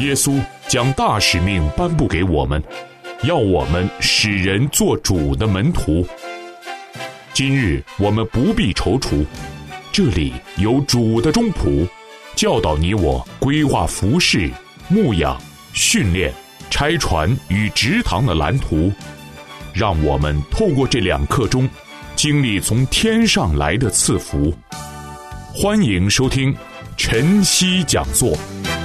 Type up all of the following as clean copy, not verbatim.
耶稣将大使命颁布给我们，要我们使人做主的门徒。今日我们不必踌躇，这里有主的中仆，教导你我规划服事、牧养、训练、拆船与植堂的蓝图，让我们透过这2课中经历从天上来的赐福。欢迎收听晨曦讲座。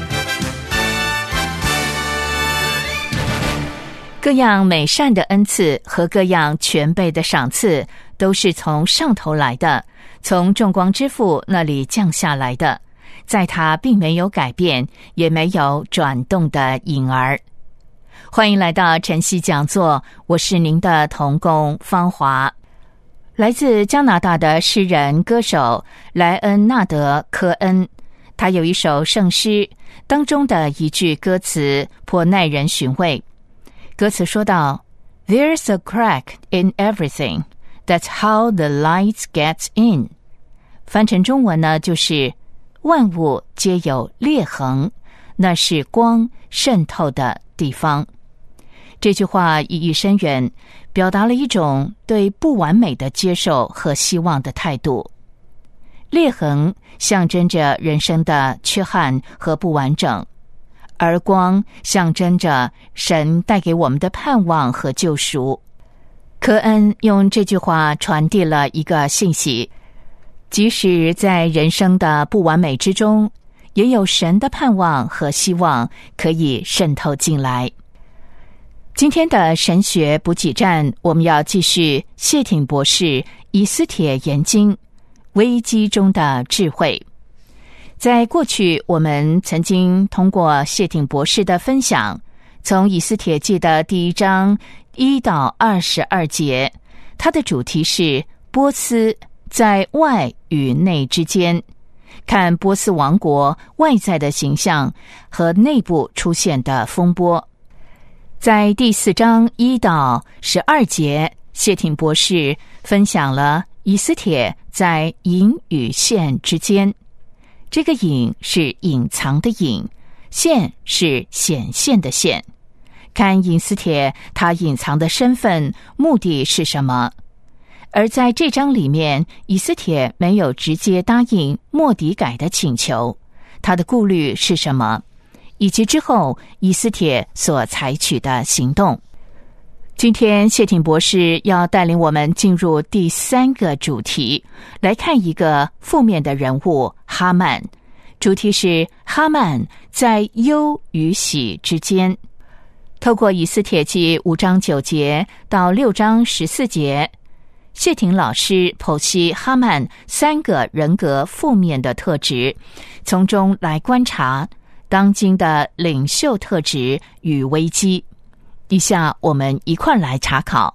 各样美善的恩赐和各样全备的赏赐，都是从上头来的，从众光之父那里降下来的，在他并没有改变，也没有转动的影儿。欢迎来到晨曦讲座，我是您的同工芳华。来自加拿大的诗人歌手莱恩纳德·科恩，他有一首圣诗，当中的一句歌词颇耐人寻味。歌词说道 There's a crack in everything, that's how the light gets in。 翻成中文呢，就是万物皆有裂痕，那是光渗透的地方。这句话意义深远，表达了一种对不完美的接受和希望的态度。裂痕象征着人生的缺憾和不完整，而光象征着神带给我们的盼望和救赎。科恩用这句话传递了一个信息，即使在人生的不完美之中，也有神的盼望和希望可以渗透进来。今天的神学补给站，我们要继续谢挺博士以斯帖研经危机中的智慧。在过去，我们曾经通过谢挺博士的分享，从以斯帖记的第1章1到22节，它的主题是波斯在外与内之间，看波斯王国外在的形象和内部出现的风波。在第4章1到12节，谢挺博士分享了以斯帖在隐与现之间。这个隐是隐藏的隐，现是显现的现。看以斯帖他隐藏的身份目的是什么？而在这章里面，以斯帖没有直接答应末底改的请求，他的顾虑是什么？以及之后以斯帖所采取的行动。今天谢挺博士要带领我们进入第3个主题，来看一个负面的人物哈曼。主题是哈曼在忧与喜之间。透过以斯帖记5章9节到6章14节，谢挺老师剖析哈曼3个人格负面的特质，从中来观察当今的领袖特质与危机。以下我们一块来查考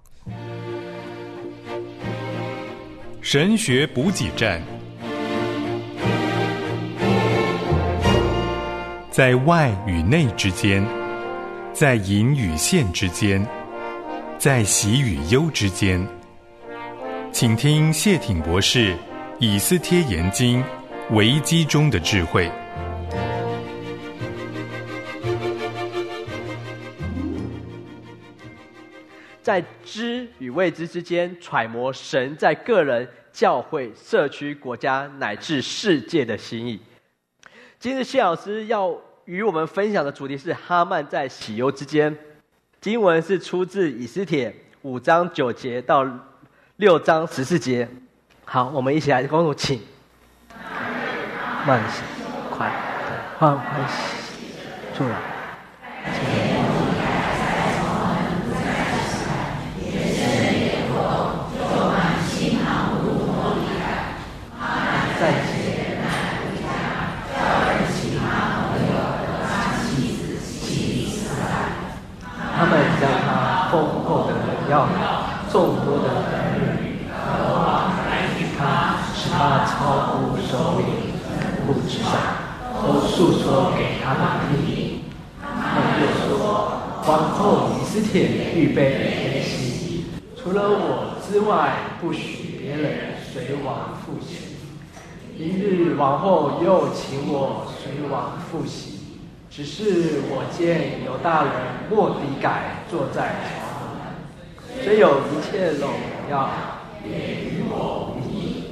神学补给站。在外与内之间，在隐与现之间，在喜与忧之间，请听谢挺博士以斯帖研经危机中的智慧。 在知与未知之间揣摩神在个人、教会、社区、国家乃至世界的心意。今日谢老师要与我们分享的主题是哈曼在喜忧之间。经文是出自以斯帖5章9节到6章14节。好，我们一起来共读，请慢些，快，欢喜，坐来。他们将他丰厚的荣耀、众多的儿女和王来与他，使他超乎首领人物之上，都述说给他们听。他们又说，皇后以斯帖预备筵席，除了我之外，不许别人随王赴席。一日，王后又请我随王赴席。 只是我见犹大人末底改坐在朝门，虽有一切荣耀，也与我无异。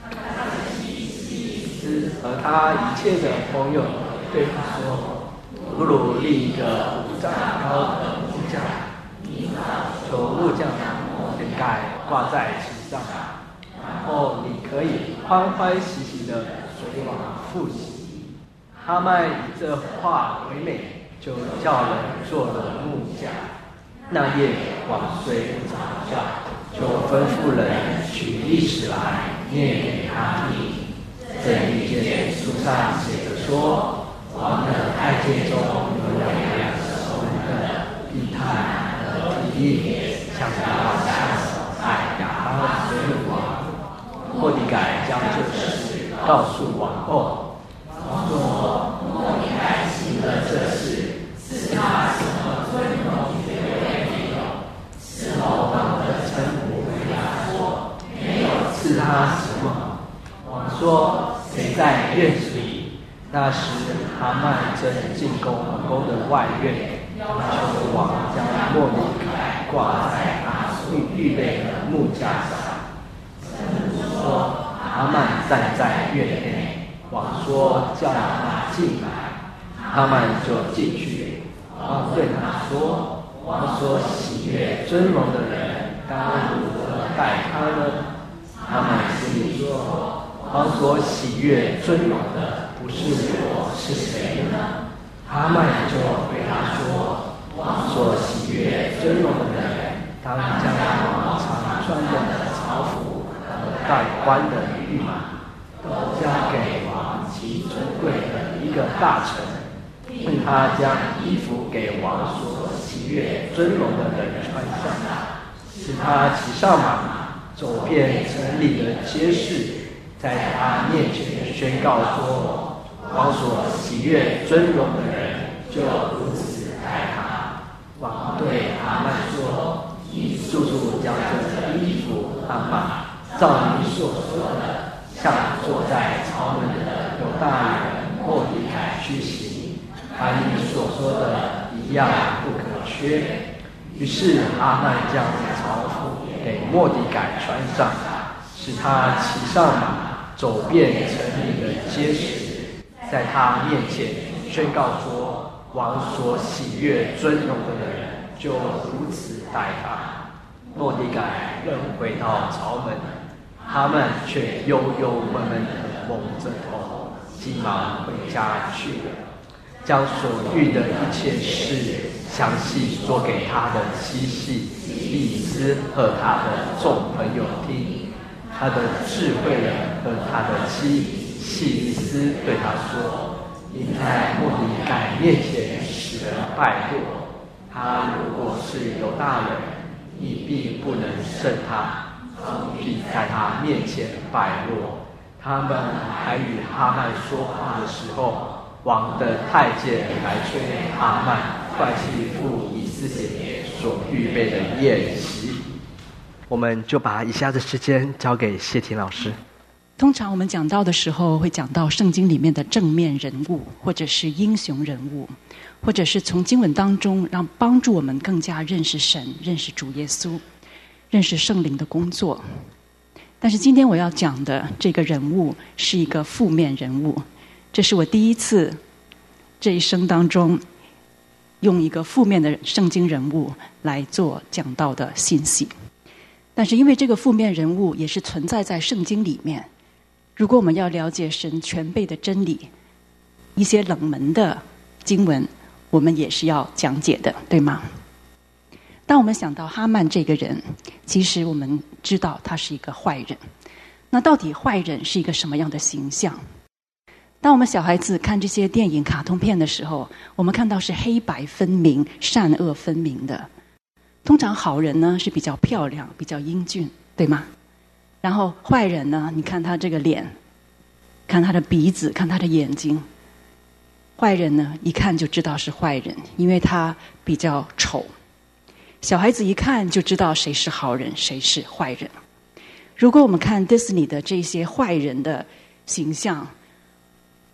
和他一切的朋友对他说：不如立一个5丈高的木架，从木架末底改挂在其上，然后你可以欢欢喜喜的随往复习。哈曼以这话为美，就叫人做了木架。那夜王睡不着觉，就吩咐人取历史来念给他听。这一件书上写着说，王的太监中有2个守门的，逼他的提议，向他下手害亚哈随鲁王。末底改将这事告诉王后，王说：末底改行了这事，是他什么尊荣爵位没有？事后王的臣仆回答说：没有赐他什么。王说：谁在院子里？那时哈曼正进宫王宫的外院，要求王将末底改挂在他预备的木架上。臣仆说：哈曼站在院内。王说：叫他进来。哈曼就进去。王对他说：王所喜悦尊荣的人，当如何待他呢？哈曼心里说：王所喜悦尊荣的不是我，是谁呢？哈曼就回答说：王所喜悦尊荣的人，当将王常穿的朝服和戴冠的御马，都交给王其尊贵的一个大臣，令他将衣服给王所喜悦尊荣的人穿上，使他骑上马，走遍城里的街市，在他面前宣告说：王所喜悦尊荣的人，就如此待他。王对哈曼说：你速速将这衣服和马，照你所说的，向坐在朝门的犹大人末底改去行，按你所说的一样不可缺。于是哈曼将朝服给末底改穿上，使他骑上马，走遍城里的街市，在他面前宣告说：王所喜悦尊荣的人，就如此待他。末底改仍回到朝门，哈曼却忧忧闷闷地蒙着头，急忙回家去了，将所遇的一切事详细说给他的妻系利斯和他的众朋友听。他的智慧人和他的妻细利斯对他说：你在末底改面前使人败落，他如果是犹大人，你必不能胜他，必在他面前败落。他们还与哈曼说话的时候，王的太监来催哈曼快去赴以斯帖所预备的宴席。我们就把以下的时间交给谢婷老师。 通常我们讲到的时候，会讲到圣经里面的正面人物，或者是英雄人物，或者是从经文当中让帮助我们更加认识神、认识主耶稣、认识圣灵的工作。但是今天我要讲的这个人物是一个负面人物，这是我第一次这一生当中用一个负面的圣经人物来做讲道的信息。但是因为这个负面人物也是存在在圣经里面，如果我们要了解神全备的真理，一些冷门的经文我们也是要讲解的，对吗？当我们想到哈曼这个人，其实我们知道他是一个坏人。那到底坏人是一个什么样的形象？当我们小孩子看这些电影卡通片的时候，我们看到是黑白分明、善恶分明的。通常好人呢是比较漂亮、比较英俊，对吗？然后坏人呢，你看他这个脸，看他的鼻子，看他的眼睛。坏人呢，一看就知道是坏人，因为他比较丑。小孩子一看就知道谁是好人，谁是坏人。如果我们看迪士尼的这些坏人的形象，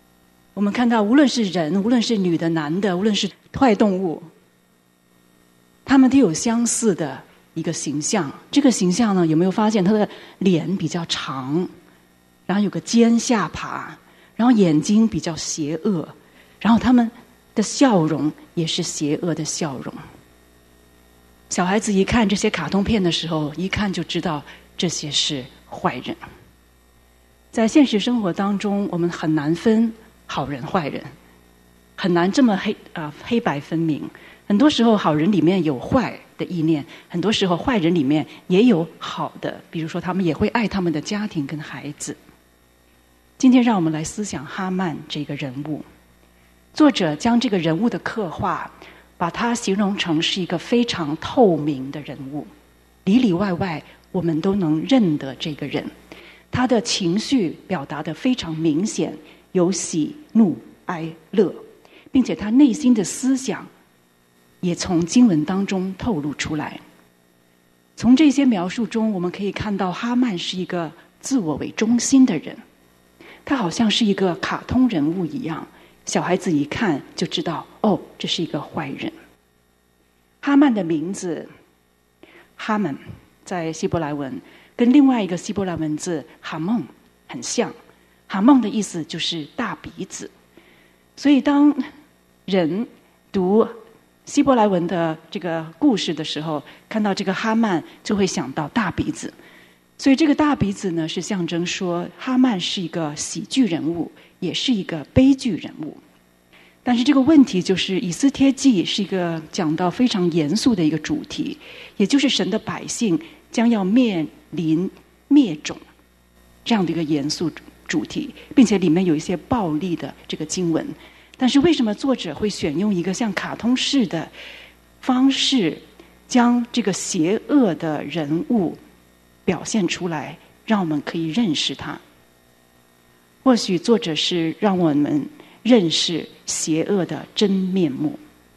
我们看到无论是人，无论是女的男的，无论是坏动物，他们都有相似的一个形象。这个形象呢，有没有发现他的脸比较长，然后有个尖下巴，然后眼睛比较邪恶，然后他们的笑容也是邪恶的笑容。小孩子一看这些卡通片的时候，一看就知道这些是坏人。在现实生活当中，我们很难分好人坏人，很难这么黑白分明。很多时候好人里面有坏的意念，很多时候坏人里面也有好的，比如说他们也会爱他们的家庭跟孩子。今天让我们来思想哈曼这个人物。作者将这个人物的刻画，把他形容成是一个非常透明的人物，里里外外我们都能认得这个人。他的情绪表达得非常明显，有喜怒哀乐，并且他内心的思想也从经文当中透露出来。从这些描述中，我们可以看到哈曼是一个自我为中心的人，他好像是一个卡通人物一样，小孩子一看就知道，哦，这是一个坏人。哈曼的名字哈曼在希伯来文跟另外一个希伯来文字哈梦很像，哈梦的意思就是大鼻子。所以当人读希伯来文的这个故事的时候，看到这个哈曼就会想到大鼻子。所以这个大鼻子呢，是象征说哈曼是一个喜剧人物，也是一个悲剧人物。但是这个问题就是以斯帖记是一个讲到非常严肃的一个主题，也就是神的百姓将要面临灭种这样的一个严肃主题，并且里面有一些暴力的这个经文。但是为什么作者会选用一个像卡通式的方式，将这个邪恶的人物表现出来，让我们可以认识他？或许作者是让我们认识邪恶的真面目。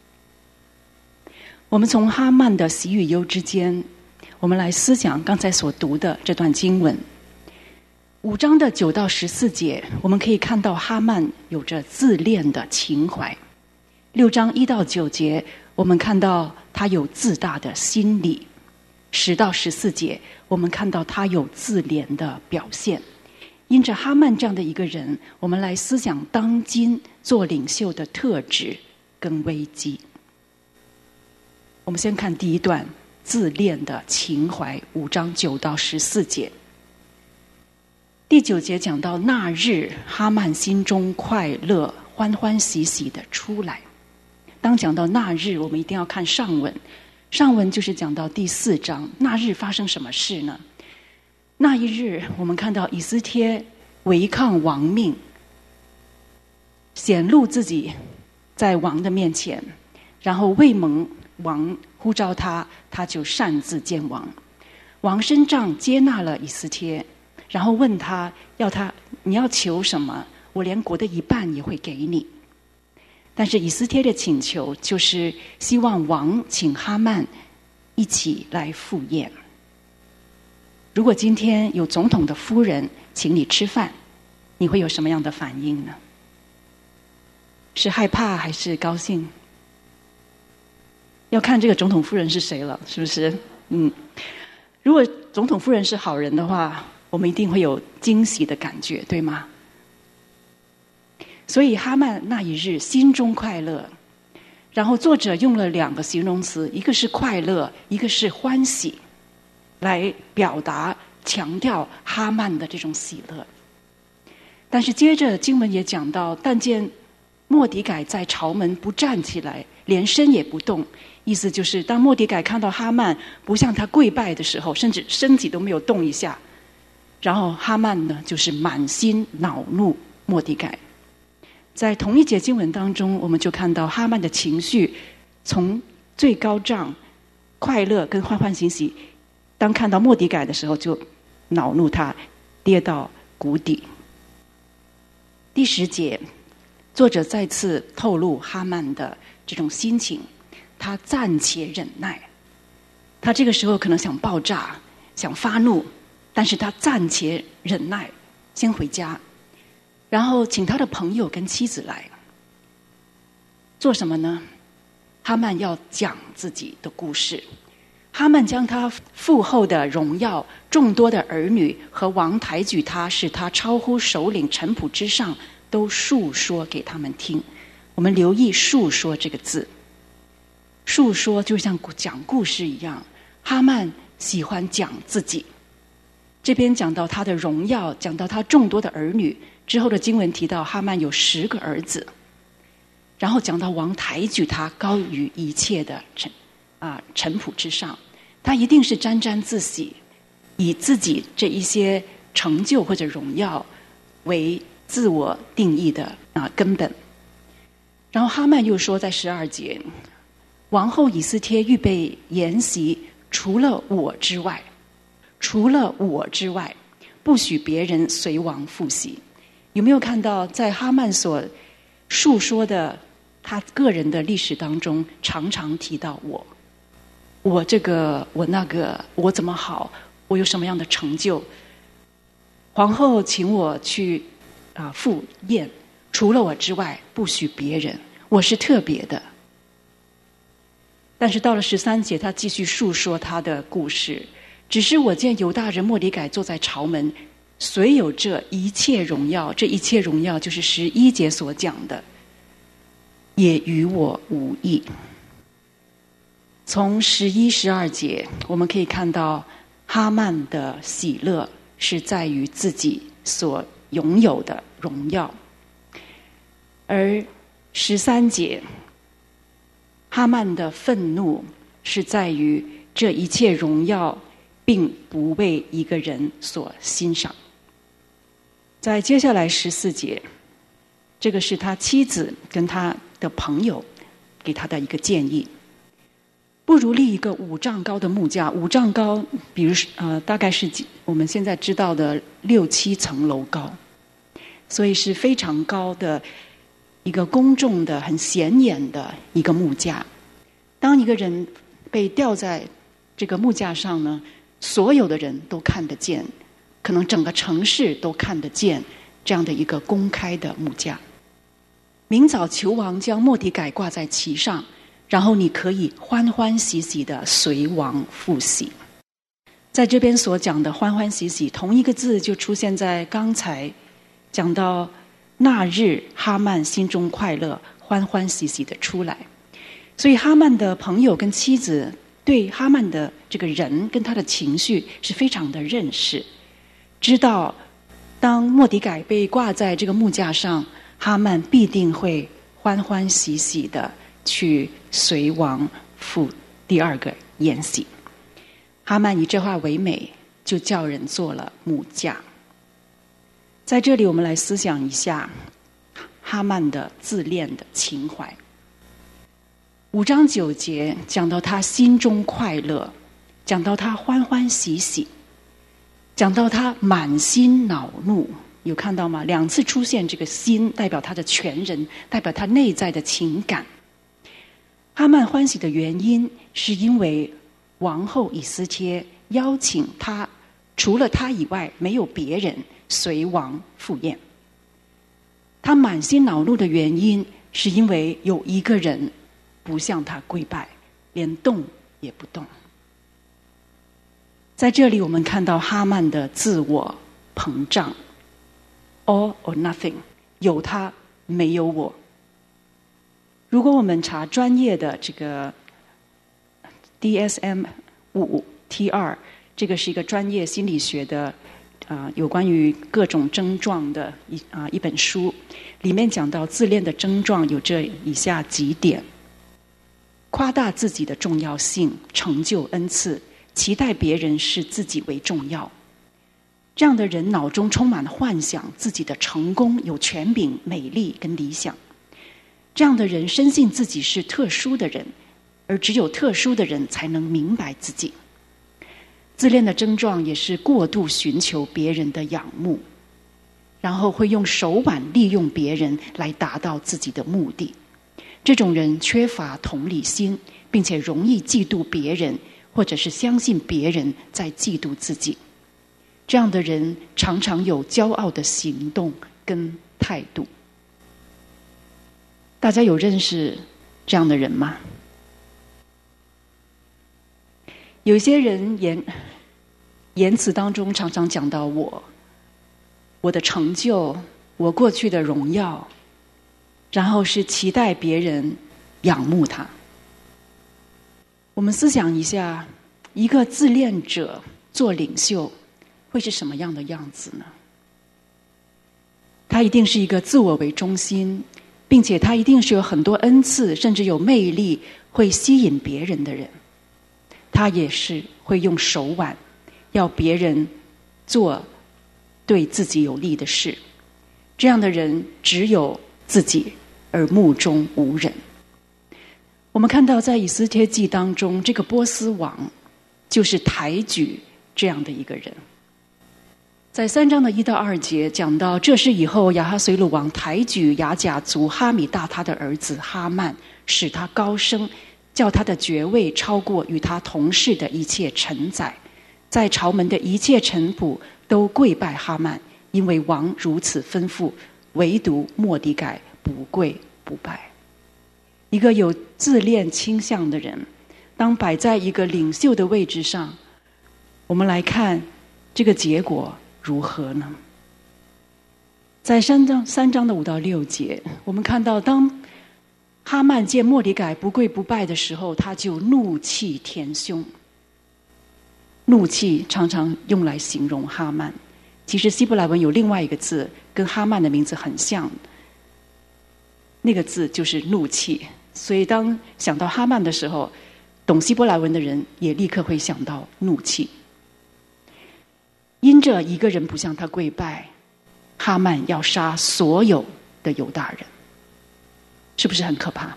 我们从哈曼的喜与忧之间，我们来思想刚才所读的这段经文。5章的9到14节，我们可以看到哈曼有着自恋的情怀。6章1到9节，我们看到他有自大的心理。10到14节，我们看到他有自怜的表现。因着哈曼这样的一个人，我们来思想当今做领袖的特质跟危机。我们先看第一段，自恋的情怀，5章9到14节。第9节讲到那日，哈曼心中快乐，欢欢喜喜的出来。当讲到那日，我们一定要看上文。上文就是讲到第4章，那日发生什么事呢？那一日，我们看到以斯帖违抗王命，显露自己在王的面前，然后未蒙王呼召他，他就擅自见王。王伸杖接纳了以斯帖，然后问他你要求什么？我连国的一半也会给你。但是以斯帖的请求就是希望王请哈曼一起来赴宴。如果今天有总统的夫人请你吃饭，你会有什么样的反应呢？是害怕还是高兴？要看这个总统夫人是谁了，是不是？如果总统夫人是好人的话，我们一定会有惊喜的感觉，对吗？所以哈曼那一日心中快乐，然后作者用了2个形容词，一个是快乐，一个是欢喜，来表达强调哈曼的这种喜乐。但是接着经文也讲到，但见末底改在朝门不站起来，连身也不动，意思就是当末底改看到哈曼不向他跪拜的时候，甚至身体都没有动一下，然后哈曼呢就是满心恼怒末底改。在同一节经文当中，我们就看到哈曼的情绪从最高涨快乐跟欢欢喜喜，当看到末底改的时候就恼怒他，跌到谷底。第10节，作者再次透露哈曼的这种心情，他暂且忍耐。他这个时候可能想爆炸，想发怒，但是他暂且忍耐，先回家。 然后请他的朋友跟妻子来，做什么呢？哈曼要讲自己的故事。哈曼将他父后的荣耀、众多的儿女和王抬举他，使他超乎首领臣仆之上，都述说给他们听。我们留意述说这个字，述说就像讲故事一样。哈曼喜欢讲自己，这边讲到他的荣耀，讲到他众多的儿女，之后的经文提到哈曼有10个儿子，然后讲到王抬举他高于一切的臣仆之上，他一定是沾沾自喜，以自己这一些成就或者荣耀为自我定义的根本。然后哈曼又说在12节，王后以斯帖预备筵席，除了我之外，不许别人随王赴席。有没有看到在哈曼所述说的他个人的历史当中，常常提到我这个我那个，我怎么好，我有什么样的成就，皇后请我去赴宴，除了我之外不许别人，我是特别的。但是到了13节，他继续述说他的故事。只是我见犹大人末底改坐在朝门，虽有这一切荣耀，这一切荣耀就是11节所讲的，也与我无益。从11、12节我们可以看到哈曼的喜乐是在于自己所拥有的荣耀，而13节哈曼的愤怒是在于这一切荣耀并不为一个人所欣赏。在接下来14节，这个是他妻子跟他的朋友给他的一个建议，不如立一个5丈高的木架，5丈高，比如大概是我们现在知道的6、7层楼高，所以是非常高的一个公众的、很显眼的一个木架。当一个人被吊在这个木架上呢，所有的人都看得见，可能整个城市都看得见这样的一个公开的木架。明早求王将末底改挂在其上，然后你可以欢欢喜喜的随王赴席。在这边所讲的欢欢喜喜，同一个字就出现在刚才讲到那日哈曼心中快乐，欢欢喜喜的出来。所以哈曼的朋友跟妻子对哈曼的这个人跟他的情绪是非常的认识，知道当末底改被挂在这个木架上，哈曼必定会欢欢喜喜的去随王赴第2个宴席。哈曼以这话为美，就叫人做了木架。在这里我们来思想一下哈曼的自恋的情怀。5章9节讲到他心中快乐，讲到他欢欢喜喜，讲到他满心恼怒，有看到吗？2次出现这个心，代表他的全人，代表他内在的情感。哈曼欢喜的原因是因为王后以斯帖邀请他，除了他以外没有别人随王赴宴。他满心恼怒的原因是因为有一个人不向他跪拜，连动也不动。在这里我们看到哈曼的自我膨胀， all or nothing， 有他没有我。如果我们查专业的这个 DSM-5 这个是一个专业心理学的有关于各种症状的一本书，里面讲到自恋的症状有这以下几点：夸大自己的重要性、成就、恩赐，期待别人视自己为重要。这样的人脑中充满了幻想，自己的成功有权柄、美丽跟理想。这样的人深信自己是特殊的人，而只有特殊的人才能明白自己。自恋的症状也是过度寻求别人的仰慕，然后会用手腕利用别人来达到自己的目的。这种人缺乏同理心，并且容易嫉妒别人，或者是相信别人在嫉妒自己。这样的人常常有骄傲的行动跟态度。大家有认识这样的人吗？有些人言辞当中常常讲到我的成就，我过去的荣耀，然后是期待别人仰慕他。我们思想一下，一个自恋者做领袖会是什么样的样子呢？他一定是一个自我为中心，并且他一定是有很多恩赐，甚至有魅力，会吸引别人的人。他也是会用手腕要别人做对自己有利的事。这样的人只有自己，而目中无人。我们看到在以斯帖记当中，这个波斯王就是抬举这样的一个人。在3章的1到2节讲到，这是以后亚哈随鲁王抬举亚甲族哈米大他的儿子哈曼，使他高升，叫他的爵位超过与他同事的一切臣宰，在朝门的一切臣仆都跪拜哈曼，因为王如此吩咐，唯独末底改不跪不拜。一个有自恋倾向的人，当摆在一个领袖的位置上，我们来看这个结果如何呢？在3章的5到6节，我们看到当哈曼见末底改不跪不拜的时候，他就怒气填胸。怒气常常用来形容哈曼，其实希伯来文有另外一个字跟哈曼的名字很像，那个字就是怒气。所以当想到哈曼的时候，懂希伯来文的人也立刻会想到怒气。因着一个人不向他跪拜，哈曼要杀所有的犹大人，是不是很可怕？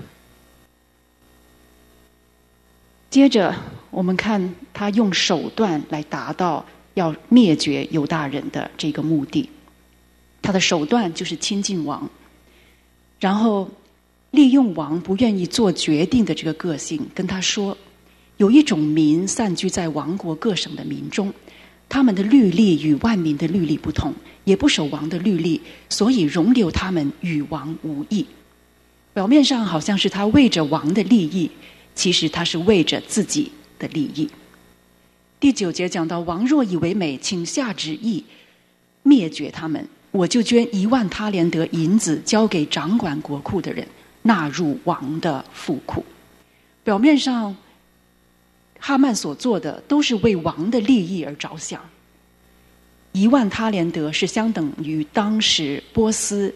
接着我们看他用手段来达到要灭绝犹大人的这个目的。他的手段就是亲近王，然后利用王不愿意做决定的这个个性，跟他说，有一种民散居在王国各省的民中，他们的律例与万民的律例不同，也不守王的律例，所以容留他们与王无益。表面上好像是他为着王的利益，其实他是为着自己的利益。第9节讲到，王若以为美，请下旨意灭绝他们，我就捐1万他连得银子交给掌管国库的人，纳入王的府库。表面上哈曼所做的都是为王的利益而着想。1万他连得是相等于当时波斯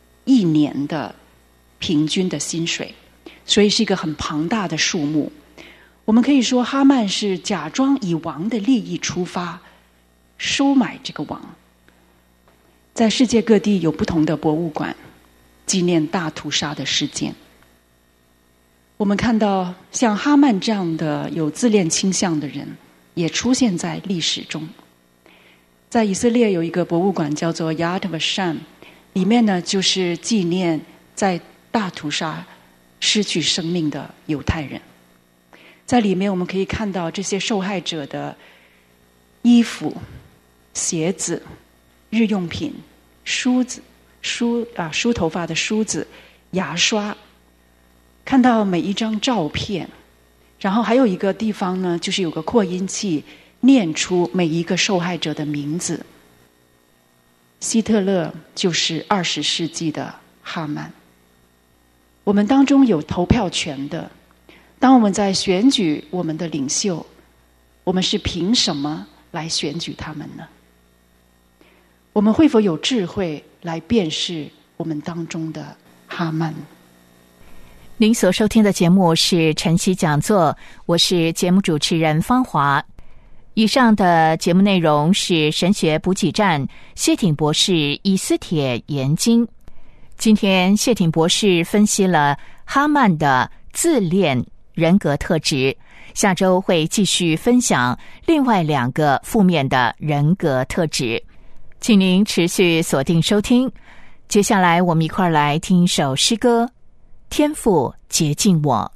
1年的平均的薪水，所以是一个很庞大的数目。我们可以说哈曼是假装以王的利益出发，收买这个王。在世界各地有不同的博物馆纪念大屠杀的事件。我们看到像哈曼这样的有自恋倾向的人也出现在历史中。在以色列有一个博物馆叫做 Yad Vashem， 里面呢就是纪念在大屠杀失去生命的犹太人。在里面我们可以看到这些受害者的衣服、鞋子、日用品、梳头发的梳子、牙刷，看到每一张照片。然后还有一个地方呢，就是有个扩音器念出每一个受害者的名字。希特勒就是20世纪的哈曼。我们当中有投票权的，当我们在选举我们的领袖，我们是凭什么来选举他们呢？我们会否有智慧来辨识我们当中的哈曼？ 您所收听的节目是晨曦讲座，我是节目主持人芳华。以上的节目内容是神学补给站谢挺博士以斯帖研经。今天谢挺博士分析了哈曼的自恋人格特质，下周会继续分享另外2个负面的人格特质，请您持续锁定收听。接下来我们一块儿来听一首诗歌，天父洁净我。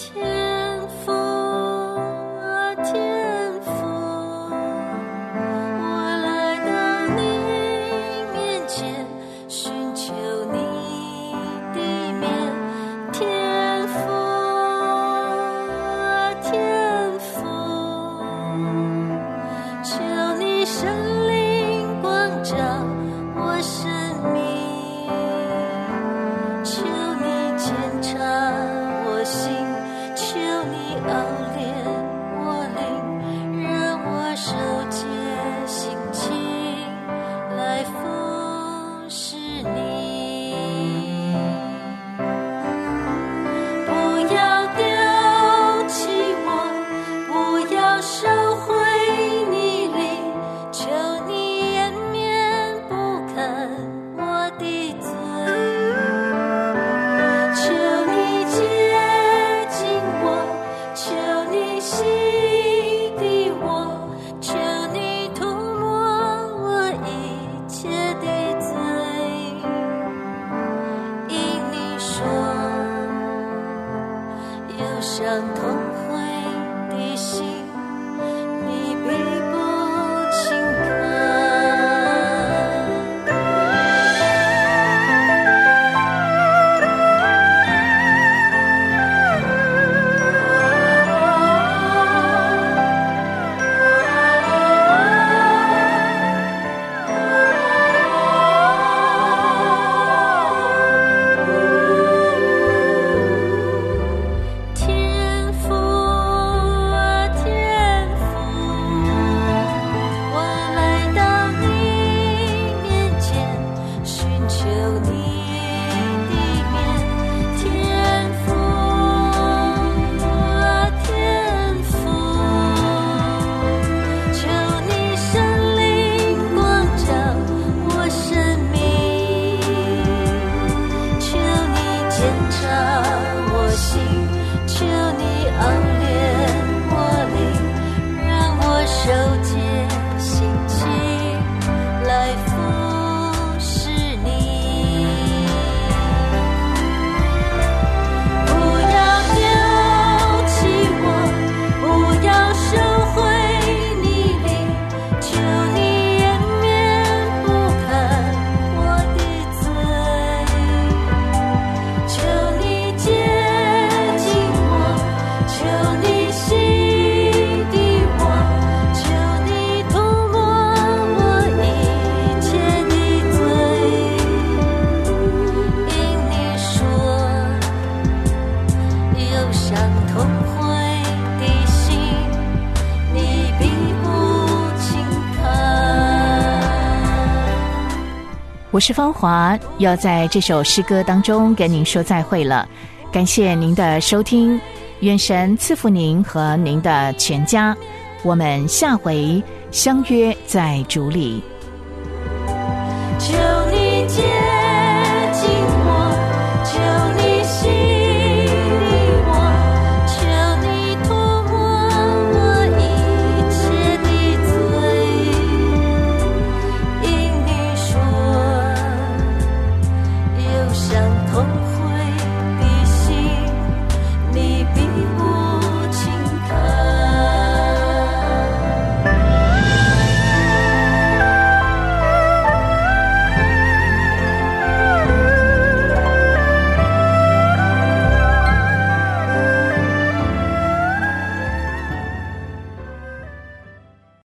我是芳华，要在这首诗歌当中跟您说再会了。感谢您的收听，愿神赐福您和您的全家。我们下回相约在主里。